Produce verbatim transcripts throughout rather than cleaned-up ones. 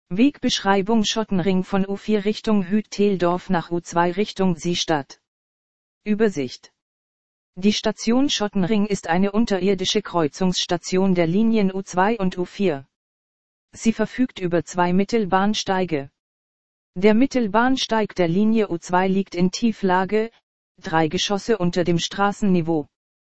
Wegbeschreibung Schottenring von U vier Richtung Hüt-Teldorf nach U zwei Richtung Seestadt. Übersicht. Die Station Schottenring ist eine unterirdische Kreuzungsstation der Linien U zwei und U vier. Sie verfügt über zwei Mittelbahnsteige. Der Mittelbahnsteig der Linie U zwei liegt in Tieflage, drei Geschosse unter dem Straßenniveau.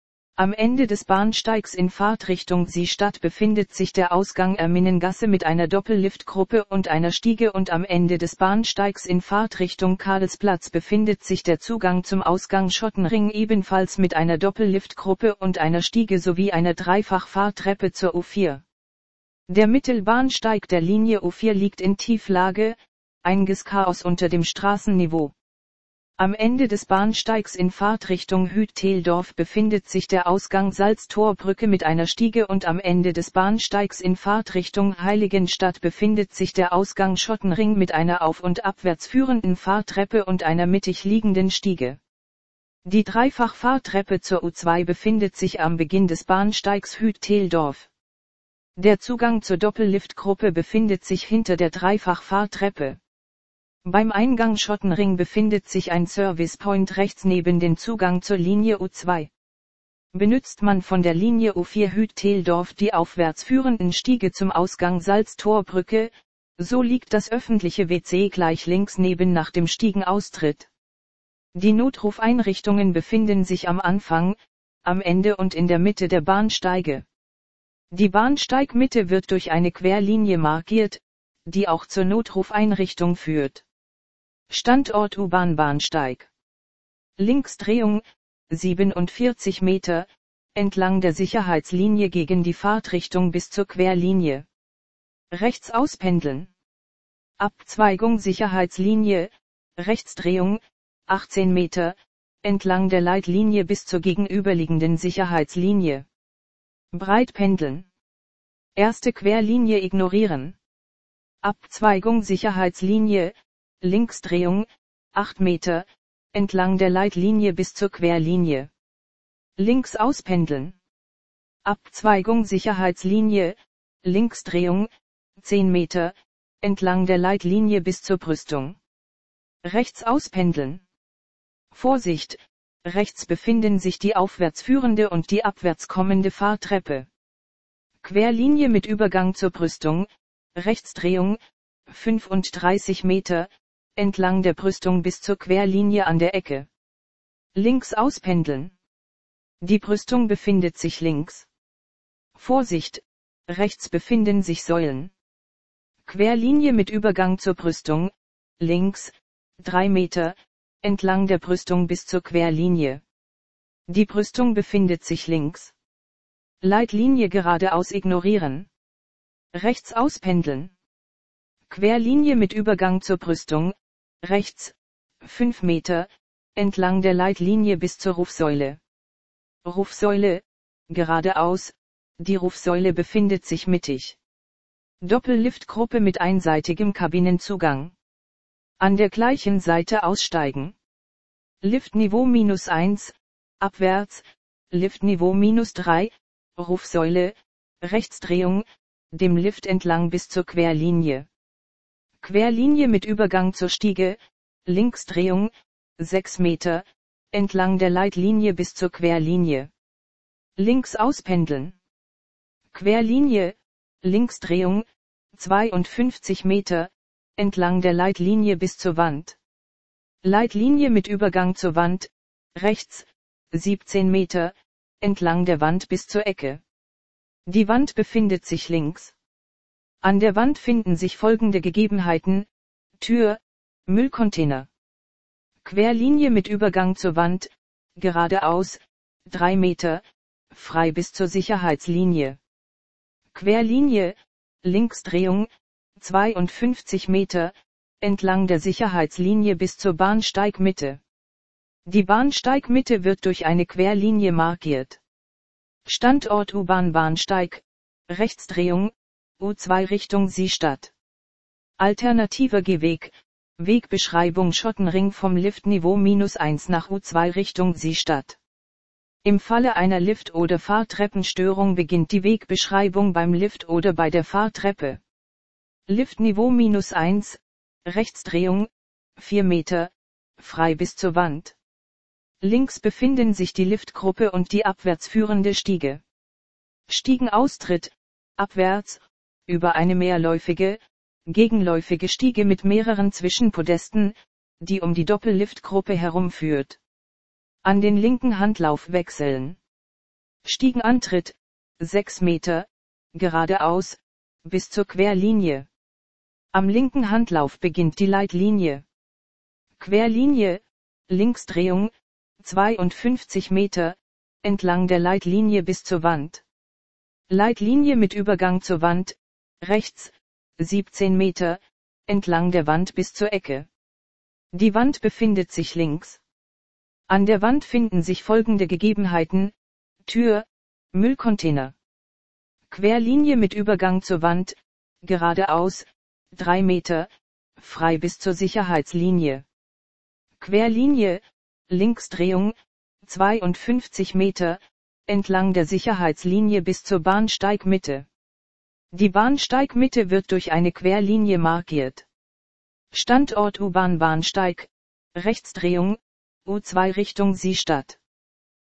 Am Ende des Bahnsteigs in Fahrtrichtung Seestadt befindet sich der Ausgang Erminnengasse mit einer Doppelliftgruppe und einer Stiege und am Ende des Bahnsteigs in Fahrtrichtung Karlsplatz befindet sich der Zugang zum Ausgang Schottenring ebenfalls mit einer Doppelliftgruppe und einer Stiege sowie einer Dreifachfahrtreppe zur U vier. Der Mittelbahnsteig der Linie U vier liegt in Tieflage, ein Chaos unter dem Straßenniveau. Am Ende des Bahnsteigs in Fahrtrichtung Hüt-Teldorf befindet sich der Ausgang Salztorbrücke mit einer Stiege und am Ende des Bahnsteigs in Fahrtrichtung Heiligenstadt befindet sich der Ausgang Schottenring mit einer auf- und abwärts führenden Fahrtreppe und einer mittig liegenden Stiege. Die Dreifachfahrtreppe zur U zwei befindet sich am Beginn des Bahnsteigs Hüt-Teldorf. Der Zugang zur Doppelliftgruppe befindet sich hinter der Dreifachfahrtreppe. Beim Eingang Schottenring befindet sich ein Service Point rechts neben dem Zugang zur Linie U zwei. Benutzt man von der Linie U vier Hüt-Teldorf die aufwärts führenden Stiege zum Ausgang Salztorbrücke, so liegt das öffentliche W C gleich links neben nach dem Stiegenaustritt. Die Notrufeinrichtungen befinden sich am Anfang, am Ende und in der Mitte der Bahnsteige. Die Bahnsteigmitte wird durch eine Querlinie markiert, die auch zur Notrufeinrichtung führt. Standort U-Bahn-Bahnsteig. Linksdrehung, siebenundvierzig Meter, entlang der Sicherheitslinie gegen die Fahrtrichtung bis zur Querlinie. Rechts auspendeln. Abzweigung Sicherheitslinie, Rechtsdrehung, achtzehn Meter, entlang der Leitlinie bis zur gegenüberliegenden Sicherheitslinie. Breit pendeln. Erste Querlinie ignorieren. Abzweigung Sicherheitslinie, Linksdrehung, acht Meter, entlang der Leitlinie bis zur Querlinie. Links auspendeln. Abzweigung Sicherheitslinie, Linksdrehung, zehn Meter, entlang der Leitlinie bis zur Brüstung. Rechts auspendeln. Vorsicht, rechts befinden sich die aufwärts führende und die abwärts kommende Fahrtreppe. Querlinie mit Übergang zur Brüstung, Rechtsdrehung, fünfunddreißig Meter, entlang der Brüstung bis zur Querlinie an der Ecke. Links auspendeln. Die Brüstung befindet sich links. Vorsicht, rechts befinden sich Säulen. Querlinie mit Übergang zur Brüstung, links, drei Meter, entlang der Brüstung bis zur Querlinie. Die Brüstung befindet sich links. Leitlinie geradeaus ignorieren. Rechts auspendeln. Querlinie mit Übergang zur Brüstung, rechts, fünf Meter, entlang der Leitlinie bis zur Rufsäule. Rufsäule, geradeaus, die Rufsäule befindet sich mittig. Doppelliftgruppe mit einseitigem Kabinenzugang. An der gleichen Seite aussteigen. Liftniveau minus eins, abwärts, Liftniveau minus drei, Rufsäule, Rechtsdrehung, dem Lift entlang bis zur Querlinie. Querlinie mit Übergang zur Stiege, Linksdrehung, sechs Meter, entlang der Leitlinie bis zur Querlinie. Links auspendeln. Querlinie, Linksdrehung, zweiundfünfzig Meter, entlang der Leitlinie bis zur Wand. Leitlinie mit Übergang zur Wand, rechts, siebzehn Meter, entlang der Wand bis zur Ecke. Die Wand befindet sich links. An der Wand finden sich folgende Gegebenheiten: Tür, Müllcontainer. Querlinie mit Übergang zur Wand, geradeaus, drei Meter, frei bis zur Sicherheitslinie. Querlinie, Linksdrehung, zweiundfünfzig Meter, entlang der Sicherheitslinie bis zur Bahnsteigmitte. Die Bahnsteigmitte wird durch eine Querlinie markiert. Standort U-Bahn-Bahnsteig, Rechtsdrehung, U zwei Richtung Seestadt. Alternativer Gehweg, Wegbeschreibung Schottenring vom Liftniveau minus eins nach U zwei Richtung Seestadt. Im Falle einer Lift- oder Fahrtreppenstörung beginnt die Wegbeschreibung beim Lift oder bei der Fahrtreppe. Liftniveau minus eins, Rechtsdrehung, vier Meter, frei bis zur Wand. Links befinden sich die Liftgruppe und die abwärts führende Stiege. Stiegenaustritt, abwärts, über eine mehrläufige, gegenläufige Stiege mit mehreren Zwischenpodesten, die um die Doppelliftgruppe herumführt. An den linken Handlauf wechseln. Stiegenantritt, sechs Meter, geradeaus, bis zur Querlinie. Am linken Handlauf beginnt die Leitlinie. Querlinie, Linksdrehung, zweiundfünfzig Meter, entlang der Leitlinie bis zur Wand. Leitlinie mit Übergang zur Wand, rechts, siebzehn Meter, entlang der Wand bis zur Ecke. Die Wand befindet sich links. An der Wand finden sich folgende Gegebenheiten: Tür, Müllcontainer. Querlinie mit Übergang zur Wand, geradeaus, drei Meter, frei bis zur Sicherheitslinie. Querlinie, Linksdrehung, zweiundfünfzig Meter, entlang der Sicherheitslinie bis zur Bahnsteigmitte. Die Bahnsteigmitte wird durch eine Querlinie markiert. Standort U-Bahn Bahnsteig, Rechtsdrehung, U zwei Richtung Seestadt.